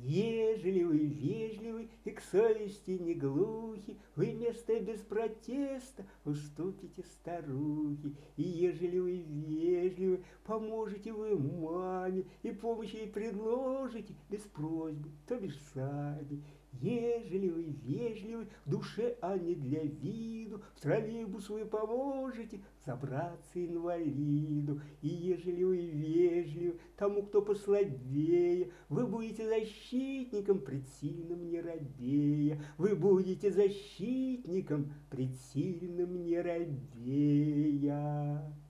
Ежели вы вежливы и к совести не глухи, вы место без протеста уступите старухе. И ежели вы вежливы, поможете вы маме и помощь ей предложите без просьбы, то бишь сами. Ежели вы вежливы в душе, а не для виду, в троллейбус вы поможете забраться инвалиду. И ежели вы вежливы тому, кто послабее, вы будете защитником пред сильным не робея. Вы будете защитником пред сильным не робея.